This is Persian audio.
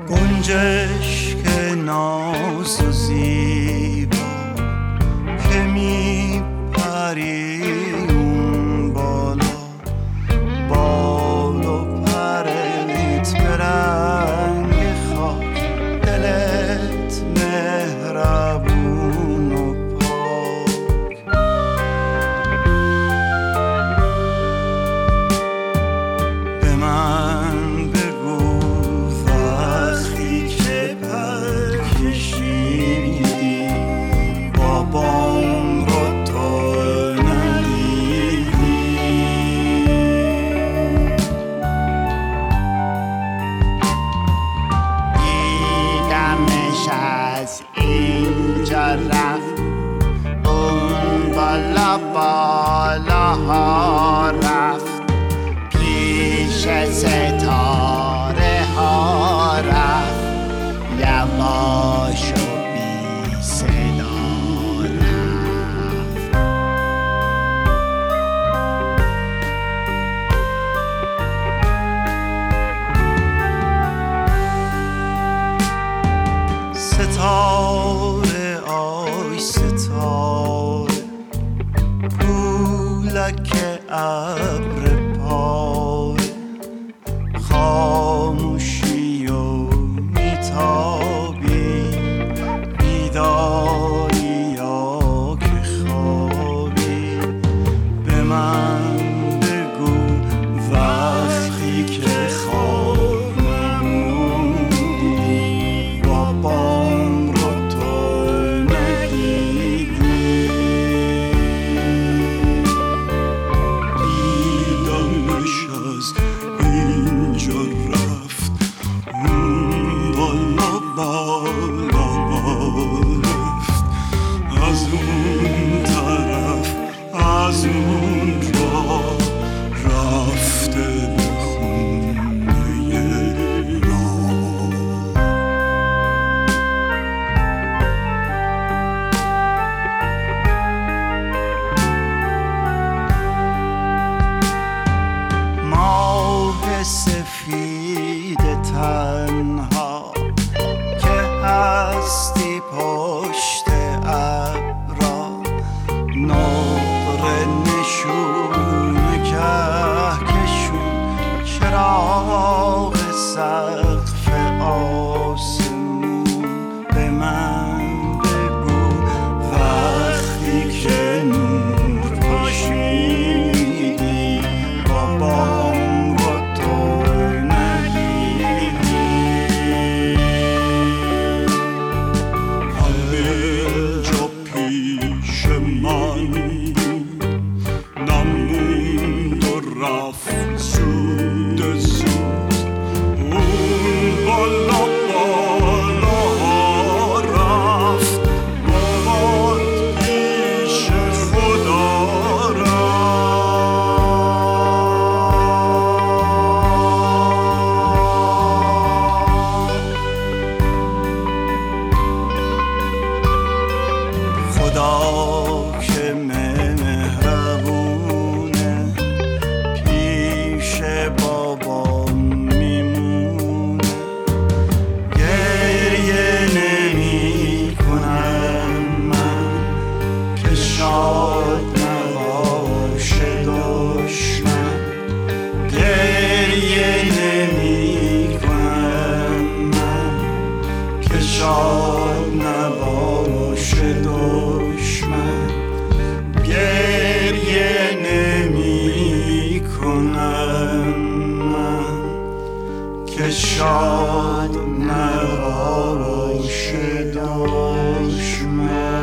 گنجشک ناز و زیبا که می پری اون بالا، بال و پرت به رنگ خاک، دلت مهربون و پاک. به من بگو وقتی که پر کشیدی بابام رو تو ندیدی. دیدمش از اینجا رفت، اون بالا بالاها رفت، پیش ستاره ها رفت، یواش و بی صدا رفت. ستاره آی ستاره، پولک ابر پاره، خاموشی و میتابی، بیداری یا که خوابی. به من بگو وقتی که خواب نمودی بابام رو تو ندیدی. دیدمش از اینجا رفت، اون بالا بالا رفت، از اون طرف از اون راه رفته به خونه راه. ماه سفید تنها که هستی پشت ابرا، نقره نشون کهکشون، چراغ سقف آسمون. به من بگو وقتی که نور پاشیدی بابام رو تو ندیدی. همه جا پیش من نموند و رفت زود زود، اون بالا بالا رفت، باد پیش خدا رفت. خدا که مهربونه، پیش بابام میمونه. گریه نمی کنم من که شاد نباشه دشمن. گریه نمی کنم من که شاد نباشه دشمن. گریه نمی کنم من که شاد نباشه دشمن.